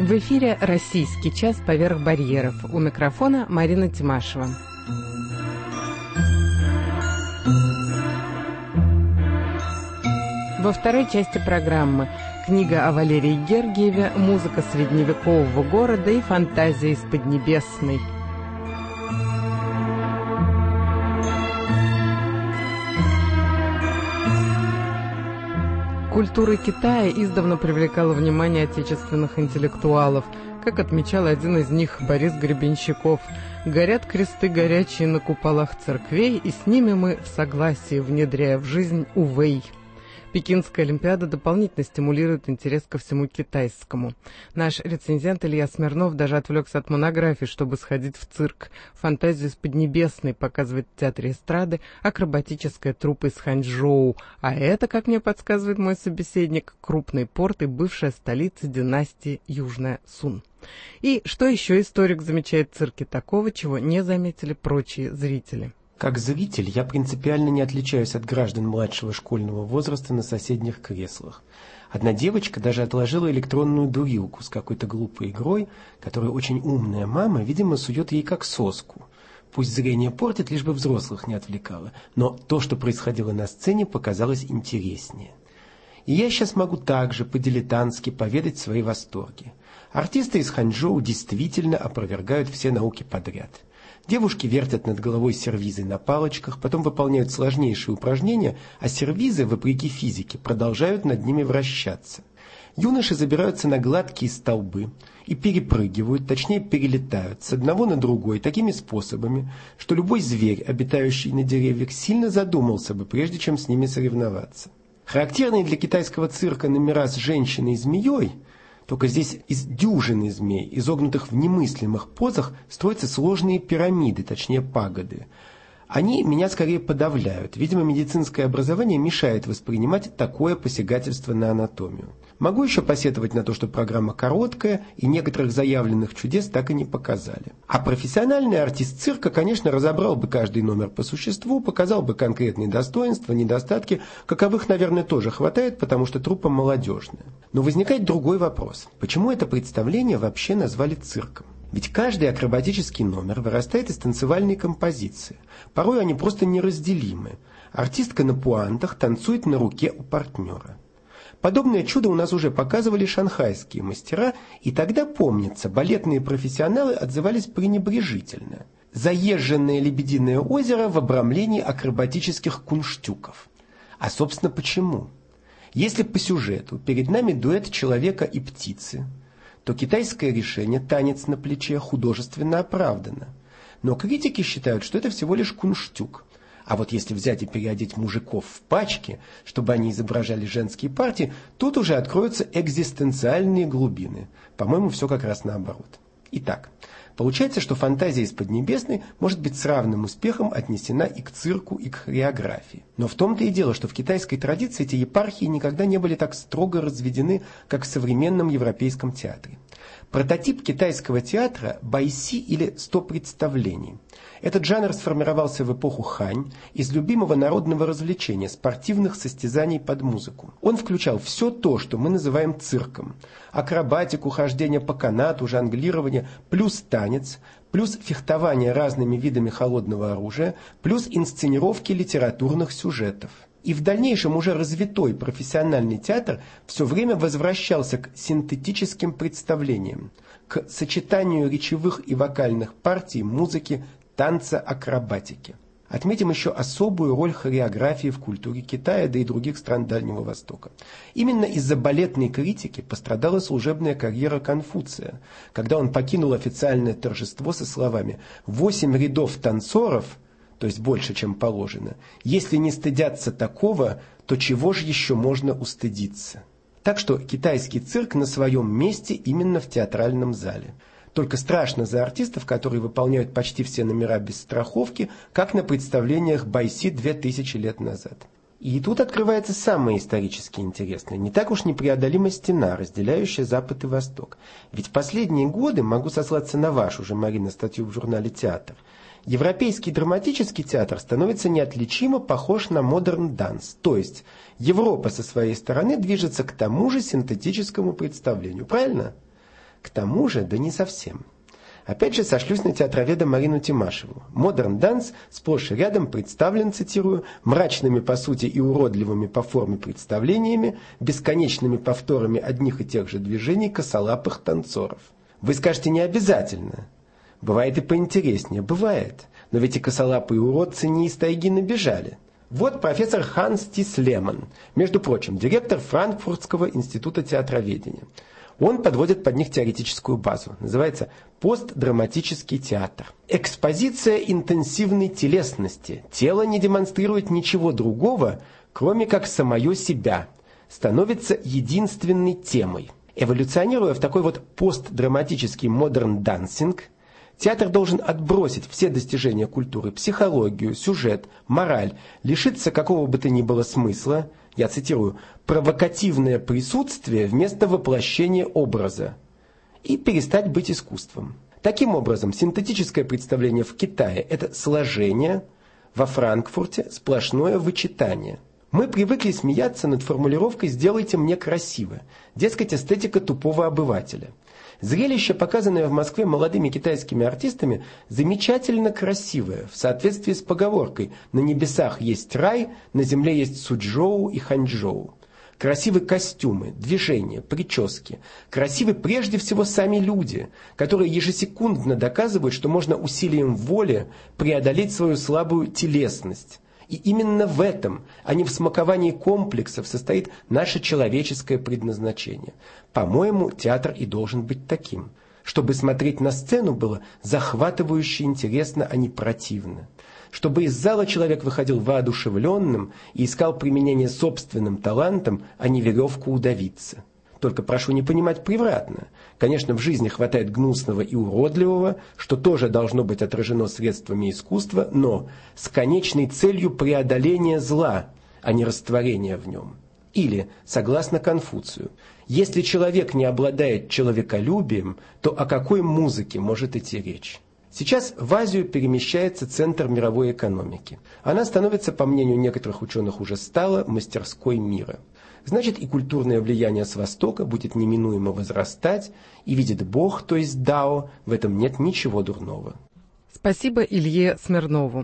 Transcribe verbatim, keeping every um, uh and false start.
В эфире «Российский час поверх барьеров». У микрофона Марина Тимашева. Во второй части программы книга о Валерии Гергиеве, музыка средневекового города и фантазия из Поднебесной. Культура Китая издавна привлекала внимание отечественных интеллектуалов. Как отмечал один из них, Борис Гребенщиков: «Горят кресты горячие на куполах церквей, и с ними мы в согласии, внедряя в жизнь увей». Пекинская Олимпиада дополнительно стимулирует интерес ко всему китайскому. Наш рецензент Илья Смирнов даже отвлекся от монографии, чтобы сходить в цирк. Фантазию из Поднебесной показывает в Театре эстрады акробатическая труппа из Ханчжоу. А это, как мне подсказывает мой собеседник, крупный порт и бывшая столица династии Южная Сун. И что еще историк замечает в цирке такого, чего не заметили прочие зрители? Как зритель я принципиально не отличаюсь от граждан младшего школьного возраста на соседних креслах. Одна девочка даже отложила электронную дурилку с какой-то глупой игрой, которую очень умная мама, видимо, сует ей как соску. Пусть зрение портит, лишь бы взрослых не отвлекало, но то, что происходило на сцене, показалось интереснее. И я сейчас могу также по-дилетантски поведать свои восторги. Артисты из Ханчжоу действительно опровергают все науки подряд. Девушки вертят над головой сервизы на палочках, потом выполняют сложнейшие упражнения, а сервизы, вопреки физике, продолжают над ними вращаться. Юноши забираются на гладкие столбы и перепрыгивают, точнее перелетают с одного на другой такими способами, что любой зверь, обитающий на деревьях, сильно задумался бы, прежде чем с ними соревноваться. Характерные для китайского цирка номера с женщиной и змеей, только здесь из дюжины змей, изогнутых в немыслимых позах, строятся сложные пирамиды, точнее пагоды. Они меня скорее подавляют. Видимо, медицинское образование мешает воспринимать такое посягательство на анатомию. Могу еще посетовать на то, что программа короткая, и некоторых заявленных чудес так и не показали. А профессиональный артист цирка, конечно, разобрал бы каждый номер по существу, показал бы конкретные достоинства, недостатки, каковых, наверное, тоже хватает, потому что труппа молодежная. Но возникает другой вопрос. Почему это представление вообще назвали цирком? Ведь каждый акробатический номер вырастает из танцевальной композиции. Порой они просто неразделимы. Артистка на пуантах танцует на руке у партнера. Подобное чудо у нас уже показывали шанхайские мастера, и тогда, помнится, балетные профессионалы отзывались пренебрежительно. Заезженное лебединое озеро в обрамлении акробатических кунштюков. А, собственно, почему? Если по сюжету перед нами дуэт человека и птицы, то китайское решение «танец на плече» художественно оправдано. Но критики считают, что это всего лишь кунштюк. А вот если взять и переодеть мужиков в пачки, чтобы они изображали женские партии, тут уже откроются экзистенциальные глубины. По-моему, все как раз наоборот. Итак, получается, что фантазия из Поднебесной может быть с равным успехом отнесена и к цирку, и к хореографии. Но в том-то и дело, что в китайской традиции эти епархии никогда не были так строго разведены, как в современном европейском театре. Прототип китайского театра – байси или сто представлений. Этот жанр сформировался в эпоху Хань из любимого народного развлечения – спортивных состязаний под музыку. Он включал все то, что мы называем цирком. Акробатику, хождение по канату, жонглирование, плюс танец, плюс фехтование разными видами холодного оружия, плюс инсценировки литературных сюжетов. И в дальнейшем уже развитой профессиональный театр все время возвращался к синтетическим представлениям, к сочетанию речевых и вокальных партий, музыки, танца, акробатики. Отметим еще особую роль хореографии в культуре Китая, да и других стран Дальнего Востока. Именно из-за балетной критики пострадала служебная карьера Конфуция, когда он покинул официальное торжество со словами «Восемь рядов танцоров», то есть больше, чем положено. Если не стыдятся такого, то чего же еще можно устыдиться? Так что китайский цирк на своем месте именно в театральном зале. Только страшно за артистов, которые выполняют почти все номера без страховки, как на представлениях байси две тысячи лет назад. И тут открывается самое исторически интересное. Не так уж непреодолима стена, разделяющая Запад и Восток. Ведь в последние годы, могу сослаться на вашу же, Марина, статью в журнале «Театр», европейский драматический театр становится неотличимо похож на модерн данс, то есть Европа со своей стороны движется к тому же синтетическому представлению, правильно? К тому же, да не совсем. Опять же, сошлюсь на театроведа Марину Тимашеву. Модерн данс сплошь и рядом представлен, цитирую, мрачными по сути и уродливыми по форме представлениями, бесконечными повторами одних и тех же движений косолапых танцоров. Вы скажете, не обязательно. Бывает и поинтереснее. Бывает. Но ведь и косолапые уродцы не из тайги набежали. Вот профессор Ханс Тис Лемон, между прочим, директор Франкфуртского института театроведения. Он подводит под них теоретическую базу. Называется постдраматический театр. Экспозиция интенсивной телесности. Тело не демонстрирует ничего другого, кроме как самое себя. Становится единственной темой. Эволюционируя в такой вот постдраматический модерн-дансинг, театр должен отбросить все достижения культуры, психологию, сюжет, мораль, лишиться какого бы то ни было смысла, я цитирую, «провокативное присутствие вместо воплощения образа» и перестать быть искусством. Таким образом, синтетическое представление в Китае – это сложение, во Франкфурте – сплошное вычитание. Мы привыкли смеяться над формулировкой «сделайте мне красиво», дескать, эстетика тупого обывателя. Зрелище, показанное в Москве молодыми китайскими артистами, замечательно красивое, в соответствии с поговоркой «на небесах есть рай, на земле есть Суджоу и Ханчжоу». Красивы костюмы, движения, прически. Красивы прежде всего сами люди, которые ежесекундно доказывают, что можно усилием воли преодолеть свою слабую телесность. И именно в этом, а не в смаковании комплексов, состоит наше человеческое предназначение. По-моему, театр и должен быть таким. Чтобы смотреть на сцену было захватывающе интересно, а не противно. Чтобы из зала человек выходил воодушевленным и искал применение собственным талантам, а не веревку удавиться. Только прошу не понимать превратно. Конечно, в жизни хватает гнусного и уродливого, что тоже должно быть отражено средствами искусства, но с конечной целью преодоления зла, а не растворения в нем. Или, согласно Конфуцию, если человек не обладает человеколюбием, то о какой музыке может идти речь? Сейчас в Азию перемещается центр мировой экономики. Она становится, по мнению некоторых ученых, уже стала мастерской мира. Значит, и культурное влияние с Востока будет неминуемо возрастать, и видит Бог, то есть Дао, в этом нет ничего дурного. Спасибо Илье Смирнову.